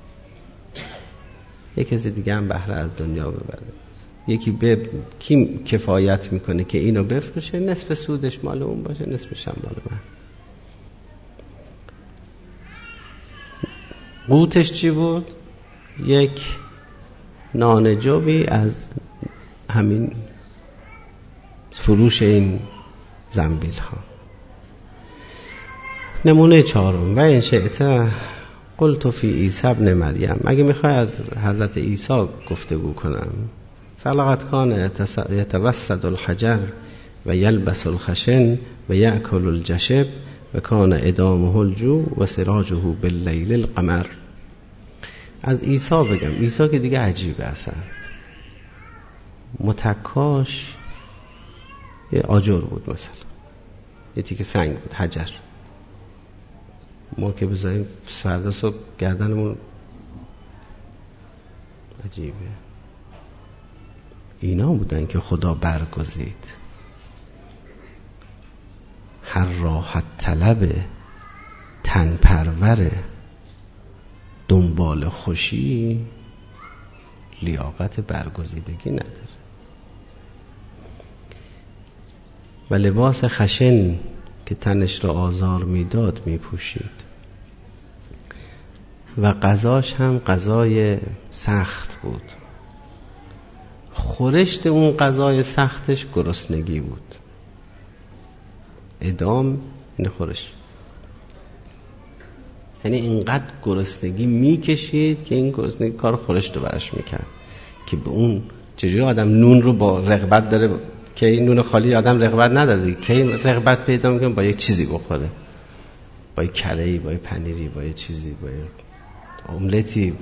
یک کسی دیگه هم بهره از دنیا ببره. یکی کی کفایت میکنه که اینو بفروشه، نصف سودش مال اون باشه، نصفش هم مال من. قوتش چی بود؟ یک نانجوبی از همین فروش این زنبیل ها. نمونه 4، و این شئت قلت فی عیسی ابن مریم، اگه میخوای از حضرت عیسی گفتگو کنم، فلقد کان یتوسد الحجر و یلبس الخشن و یأکل الجشب و کان ادامه الجوع و سراجه باللیل القمر. از عیسی بگم، عیسی که دیگه عجیبه، اصلا متکاش یه آجر بود، مثلا یه تیکه سنگ بود، حجر. ما که بذاریم فردا صبح گردنمون عجیبه. اینا بودن که خدا برگزید. هر راحت طلب تن پرور دنبال خوشی لیاقت برگزیدگی نداره. و لباس خشن که تنش را آزار میداد میپوشید و غذاش هم غذای سخت بود. خورشت اون غذای سختش گرسنگی بود. ادام این خورش، یعنی اینقدر گرسنگی میکشید که این گرسنگی کار خورشت رو برش میکرد که به اون چجوری آدم نون رو با رغبت داره که این نون خالی آدم رغبت نداره که این رغبت پیدا میکنه با یک چیزی بخوره، با یک کره‌ای، با یک پنیری، با یک چیزی، با یک املتی.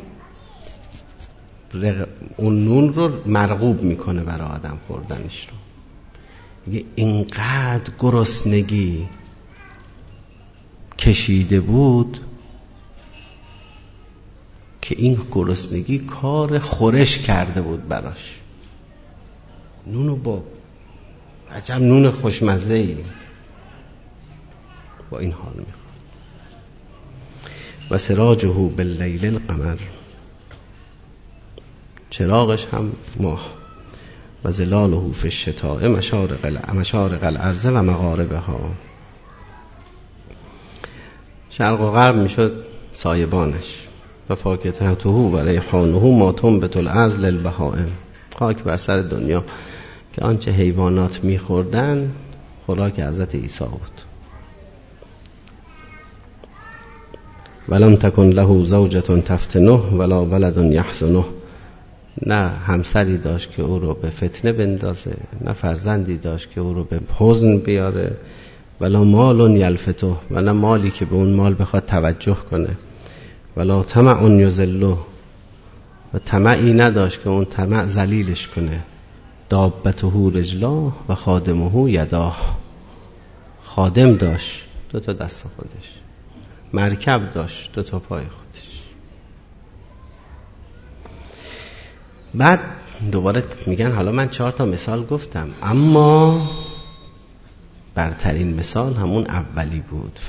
اون نون رو مرغوب میکنه برای آدم خوردنش رو. میگه اینقدر گرسنگی کشیده بود که این گرسنگی کار خورش کرده بود براش. نونو با عجب نون خوشمزه‌ای با این حال میخواد. و سراجه باللیل القمر، چراغش هم ماه. و ظلاله فی الشتاء مشارق الارض و مغاربها، شرق و غرب میشد سایبانش. و فاکهته و ریحانه ما تنبت الارض للبهائم، خاک بر سر دنیا که آنچه حیوانات میخوردن خوراک حضرت عیسی بود. ولم تکن له زوجة تفتنه ولا ولد یحزنه، نه همسری داشت که او رو به فتنه بندازه، نه فرزندی داشت که او رو به حزن بیاره، ولا مال یلفته، و نه مالی که به اون مال بخواد توجه کنه، ولا طمع یذله، و طمعی نداشت که اون طمع ذلیلش کنه. دابته رجلاه و خادمه یداه، خادم داشت 2 تا دست خودش، مرکب داشت 2 تا پای خودش. بعد دوباره میگن حالا من 4 تا مثال گفتم، اما برترین مثال همون اولی بود.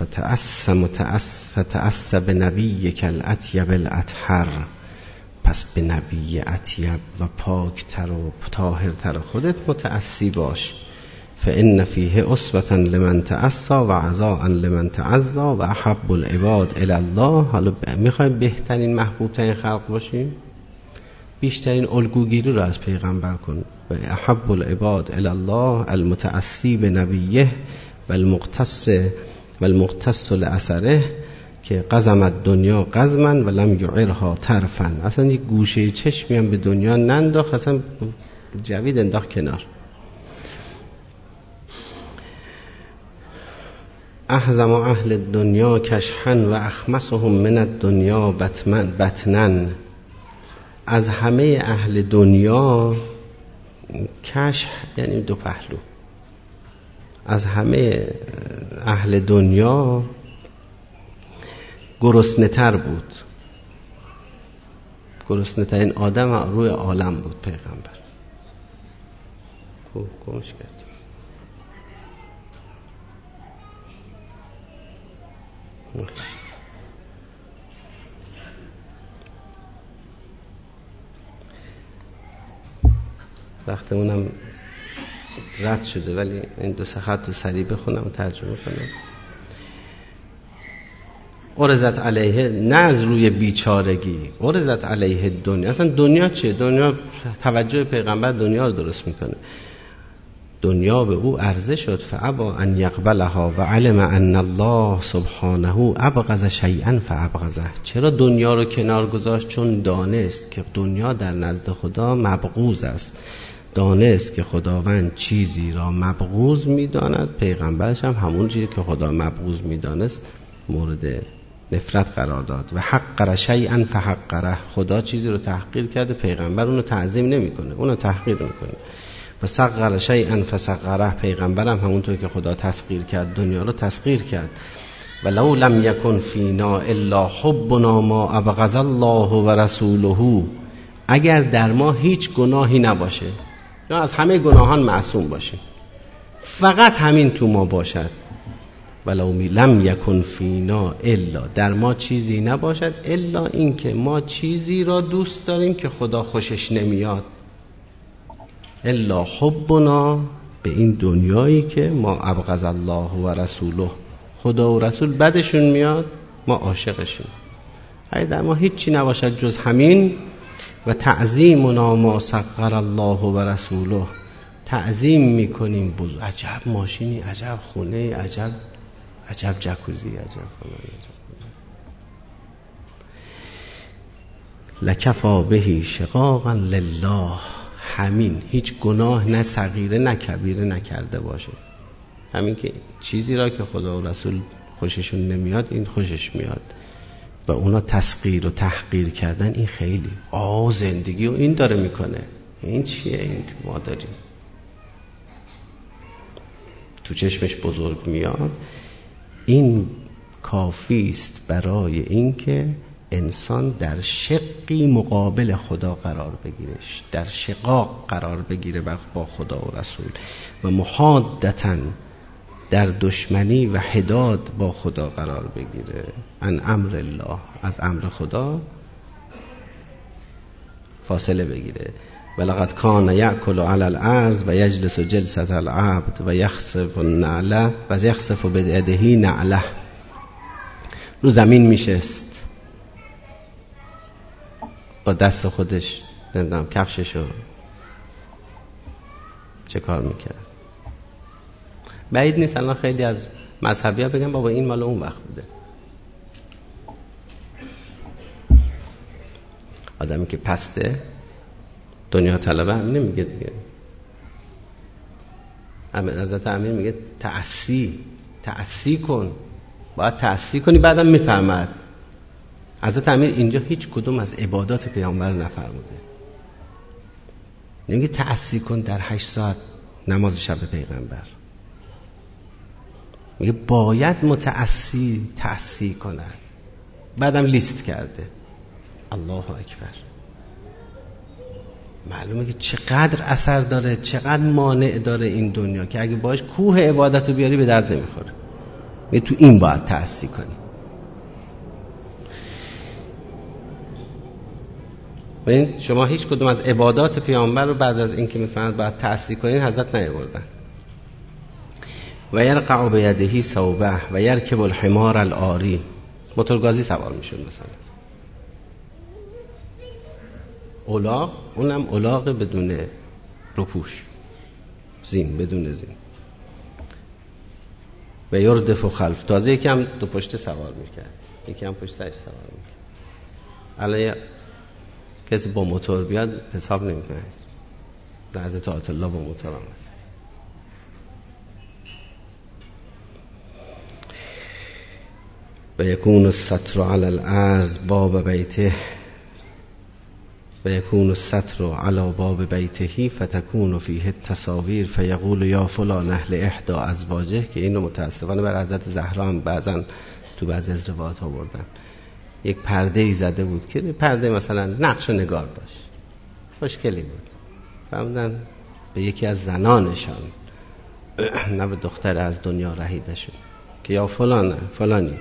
فتأس به نبی کل اطیب الاطهر، پس به نبی اطیب و پاکتر و طاهرتر خودت متأسی باش. فإن فیه اسوة لمن تأسی و عزاء لمن تعزى و احب العباد الی الله. حالا میخوای بهترین محبوب ترین خلق باشیم، بیشترین الگوگیری رو از پیغمبر کن. و احب العباد الی الله المتأسی به نبیه و المقتص لاثره، که قزمت دنیا قزما و لم یعرها طرفا. اصلا یک گوشه چشمی هم به دنیا ننداخت، اصلا جوید انداخت کنار. احزم اهل الدنیا کشحا و اخمسهم من الدنیا بطنا. از همه اهل دنیا، کشح یعنی 2 پهلو، از همه اهل دنیا گرسنه تر بود. گرسنه ترین آدم روی عالم بود پیغمبر. گمش کرد. وقت اونم رد شده، ولی این 2 خط رو سریع بخونم و ترجمه کنم. عرضت علیه، نه از روی بیچارگی، عرضت علیه دنیا. اصلا دنیا چیه؟ دنیا توجه پیغمبر دنیا رو درست میکنه. دنیا به او عرضه شد، فابا ان یقبلها و علم ان الله سبحانه ابغض شیئا فابغضه. چرا دنیا رو کنار گذاشت؟ چون دانست که دنیا در نزد خدا مبغوض است. دانست که خداوند چیزی را مبغوض میداند، پیغمبرش هم همون چیزی که خدا مبغوض میدانست مورد نفرت قرار داد. و حقر شیئا فحقره، خدا چیزی رو تحقیر کرده، پیغمبر اون رو تعظیم نمیکنه، اون رو تحقیر میکنه. و صغر شیئا فصغره، پیغمبر هم همونطور که خدا تسخیر کرد دنیا رو تسخیر کرد. و لو لم یکن فینا الا حبنا ما ابغض الله و رسوله، اگر در ما هیچ گناهی نباشه، یا از همه گناهان معصوم باشیم، فقط همین تو ما باشد. ولو لم یکن فینا الا، در ما چیزی نباشد الا این که ما چیزی را دوست داریم که خدا خوشش نمیاد. الا حبنا، به این دنیایی که ما ابغض الله و رسوله، خدا و رسول بدشون میاد، ما عاشقشیم. اگه در ما هیچی نباشد جز همین، و تعظیمنا ما سخر الله و رسوله، تعظیم میکنیم عجب ماشینی، عجب خونه، عجب جکوزی، عجب لکفا بهی شقاقا لله، همین، هیچ گناه نه صغیره نه کبیره نکرده باشه، همین که چیزی را که خدا و رسول خوششون نمیاد این خوشش میاد و اونا تسخیر و تحقیر کردن، این خیلی زندگی و این داره میکنه. این چیه این که ما داریم تو چشمش بزرگ میاد؟ این کافی است برای اینکه انسان در شقی مقابل خدا قرار بگیره، در شقاق قرار بگیره با خدا و رسول، و محادتاً در دشمنی و حداد با خدا قرار بگیره. عن امر الله، از امر خدا فاصله بگیره. ولقد کان یأکل علی الارض و یجلس جلسة العبد و یخسف النعله و یخسف بیده نعله، رو زمین میشست با دست خودش، نمیدونم کفششو چه کار میکرد. بعید نیست الان خیلی از مذهبی ها بگن بابا این مال اون وقت بوده. آدمی که پسته دنیا طلبه همینه میگه دیگه. حضرت امیر میگه تأسی کن، باید تأسی کنی بعدم میفهمد. حضرت امیر اینجا هیچ کدوم از عبادات پیامبر نفرموده، نمیگه تأسی کن در 8 ساعت نماز شب پیغمبر، میگه باید تأسی کند. بعدم لیست کرده. الله اکبر. معلومه که چقدر اثر داره، چقدر مانع داره این دنیا، که اگه باش کوه عبادت رو بیاری به درد نمیخوره. میگه تو این باید تأسی کنی. ببین شما هیچ کدوم از عبادات پیامبر رو بعد از این که میفهمد باید تأسی کنین حضرت نیاوردن. و یرقع بیده ثوبه و یرکب الحمار العاری، موتورگازی سوار میشد مثلا، الاغ، اونم الاغ بدون روپوش، زین بدون زین، و یردف و خلف، تازه یکی هم دو پشته سوار میکرد، یکی هم پشت سرش سوار میکرد. الان کسی با موتور بیاد حساب نمیکنه. حضرت آیت الله با موتور آمد. و یکون الستر علی الارض باب بیته و یکون الستر علی باب بیته فتکون فیه التصاویر فیقول یا فلان اهل احدى ازواجه، که اینو متاسفانه بر حضرت زهرا هم بعضن تو بعضی از روایات آوردن. یک پرده ای زده بود که پرده مثلا نقش و نگار داشت، خوشگلی بود، فهمیدن به یکی از زنانشان، نه به دختر از دنیا رهیده شد، که یا فلانی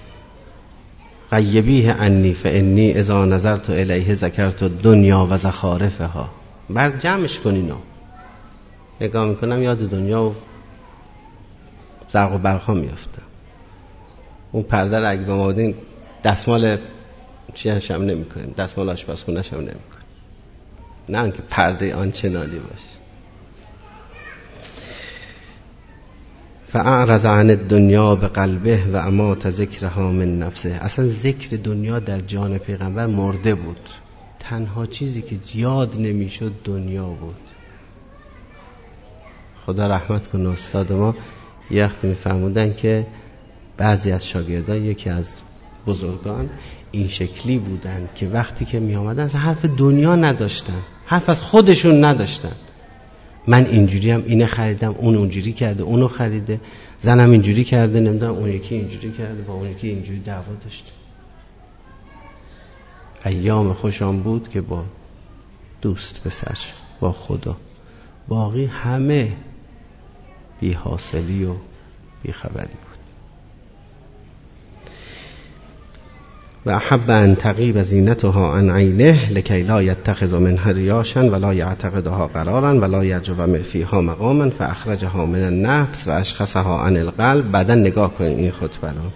غیبیه عنی فانی اذا نظرت الیه ذکرت الدنیا و زخارفها. بر جمعش کنینا، نگاه میکنم یاد دنیا و زرق و برقا میفته. اون پرده رو اگه به ما بدین دستمال چیش هم نمی کنیم، دستمال آشپزخونه‌ش هم نمی کنیم، نه اینکه پرده آنچنانی باشه. فاعرض عن الدنیا بقلبه و امات ذکرها من نفسه. اصلا ذکر دنیا در جان پیغمبر مرده بود، تنها چیزی که یاد نمیشد دنیا بود. خدا رحمت کنه استاد ما یه وقتی میفهمودن که بعضی از شاگردان، یکی از بزرگان این شکلی بودن که وقتی که می آمدن حرف دنیا نداشتن، حرف از خودشون نداشتن. من اینجوری هم اینه خریدم، اون اونجوری کرده، اونو خریده، زنم اینجوری کرده، نمیدونم اون یکی اینجوری کرده، با اون یکی اینجوری دعوا داشت. ایام خوشم بود که با دوست پسرش، با خدا باقی همه بی حاصلی و بی خبری بود. و احب ان تغیب زینتها عن عینه لکی لا یتخذ منها ریاشا ولا یعتقدها قرارا ولا یرجو فیها مقاما فاخرجها من النفس و اشخصها عن القلب. بعدا نگاه کنید این خطبه رو.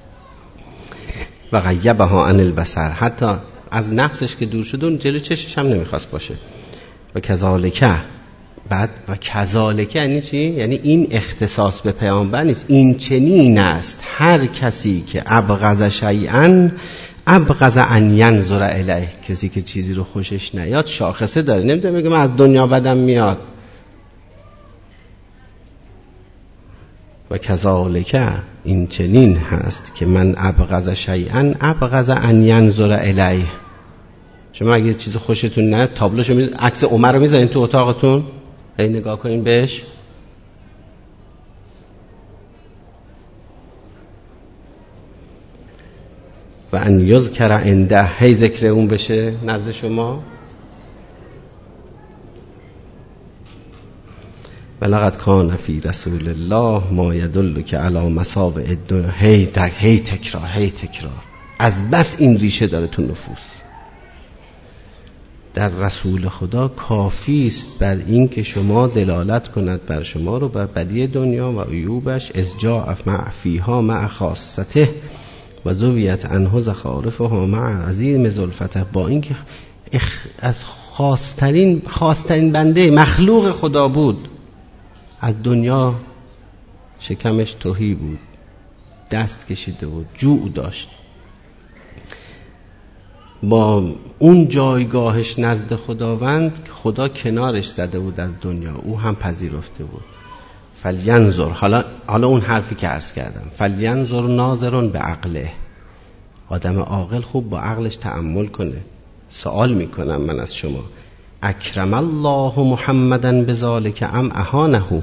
و غیبها عن البصر، حتی از نفسش که دور شد اون جلو چشش هم نمیخواست باشه. و کذالک، بعد و کذالک یعنی چی؟ یعنی این اختصاص به پیامبر نیست، این چنین است هر کسی که ابغض شیئا ابغض ان ینظر الیه، کسی که چیزی رو خوشش نیاد شاخصه داره، نمیتونه بگه من از دنیا بدم میاد. و کذالک این چنین هست که من ابغض شیئا ابغض ان ینظر الیه. شما اگه چیز خوشتون نیاد تابلوشو عکس عمر رو میذارین تو اتاقتون، هی نگاه کنین بهش. و ان یذکر عنده، هی ذکر اون بشه نزد شما. ولقد کان فی رسول الله ما یدلک علی مصابع الدنیا، هی تکرار. از بس این ریشه داره تو نفوس. در رسول خدا کافی است بر این که شما دلالت کند بر شما رو بر بدی دنیا و عیوبش، از جاء مع فیها مع خاصته و زویت عنه زخارفها مع عظیم زلفته، با این که از خاصترین بنده مخلوق خدا بود، از دنیا شکمش تهی بود، دست کشیده بود، جوع داشت، با اون جایگاهش نزد خداوند که خدا کنارش زده بود از دنیا، او هم پذیرفته بود. فلینظر، حالا اون حرفی که عرض کردم، فلینظر ناظرون به عقله، آدم عاقل خوب با عقلش تأمل کنه. سوال میکنم من از شما، اکرم الله محمدن بذالک ام اهانه؟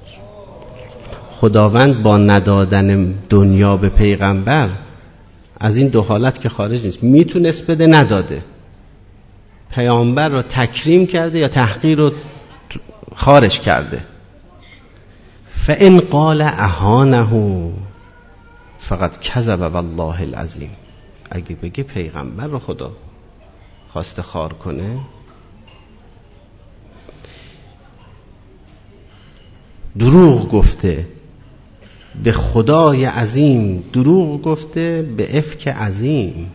خداوند با ندادن دنیا به پیغمبر از این دو حالت که خارج نیست، میتونست بده نداده، پیامبر رو تکریم کرده یا تحقیر رو خارج کرده. فان قال اهانه فقط کذب والله العظیم، اگه بگه پیغمبر رو خدا خواسته خار کنه، دروغ گفته، به خدای عظیم دروغ گفته، به افک عظیم.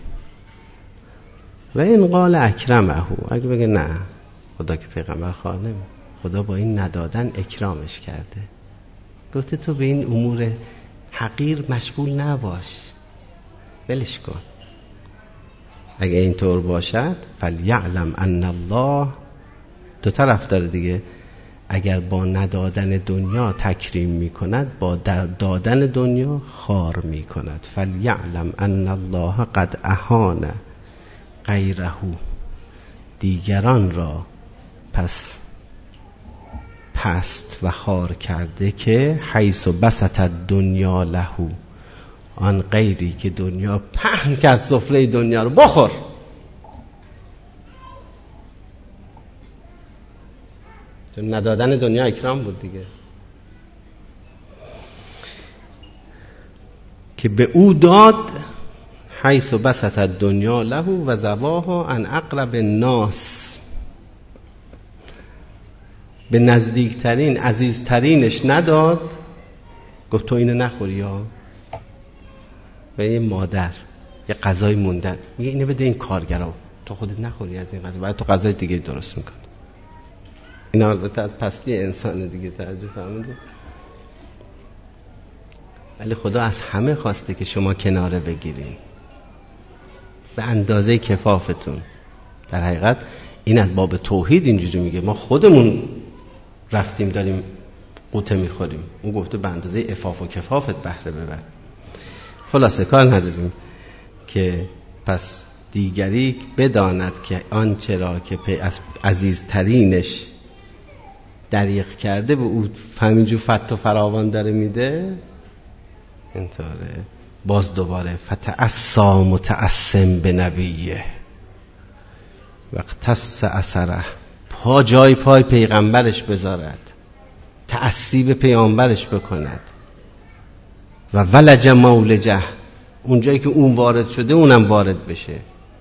و این قال اکرمه، اگه بگه نه خدا که پیغمبر خواه نمی، خدا با این ندادن اکرامش کرده، گفته تو به این امور حقیر مشغول نباش، ولش کن. اگه اینطور باشد فلیعلم ان الله، دو طرف داره دیگه، اگر با ندادن دنیا تکریم می کند، با دادن دنیا خار می کند. فلیعلم ان الله قد اهان غیره، دیگران را پست و خار کرده، که حیث بسط الدنیا له، آن غیری که دنیا پهن کرد سفره دنیا رو بخور. چون ندادن دنیا اکرام بود دیگه، که به او داد. حیث بسط الدنیا له و زواها عن اقرب الناس، به نزدیکترین عزیزترینش نداد، گفت تو اینو نخوری. یا و یه مادر یه غذای موندن میگه اینو بده این کارگرا، تو خودت نخوری از این غذا، بعد تو غذای دیگه درست میکنی. این البته از پستی انسان دیگه، توجه فرمودید. ولی خدا از همه خواسته که شما کناره بگیرین به اندازه کفافتون. در حقیقت این از باب توحید اینجوری میگه، ما خودمون رفتیم داریم قوطه میخوریم، اون گفته به اندازه عفاف و کفافت بهره ببر. خلاصه کار نداریم که پس دیگری بداند که آنچه را که از عزیزترینش دریغ کرده به او همینجور فت و فراوان داره میده. اینطوره. باز دوباره فتعصا متعصم به نبیه وقت تس اثره، پا جای پای پیغمبرش بذارد، تأسی به پیامبرش بکند و ولج مولجه، اونجایی که اون وارد شده اونم وارد بشه.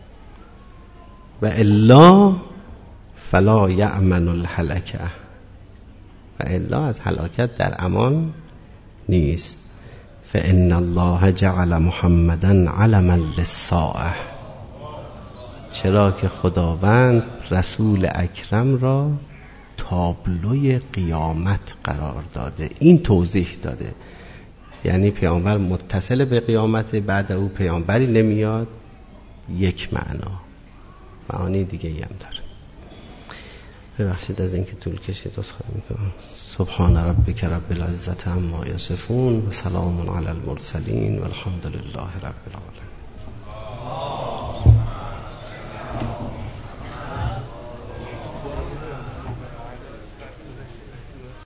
و الا فلا یأمن الهلکه، و الا از هلاکت در امان نیست. فان الله جعل محمدا علما للساعه، چرا که خداوند رسول اکرم را تابلوی قیامت قرار داده. این توضیح داده، یعنی پیامبر متصل به قیامت، بعد او پیامبری نمیاد. یک معانی دیگه هم داره. ببخشید از اینکه طول کشید، عذرخواهی میکنم. سبحان ربک رب العزة عما یصفون و سلام علی المرسلین و الحمد لله رب العالمین.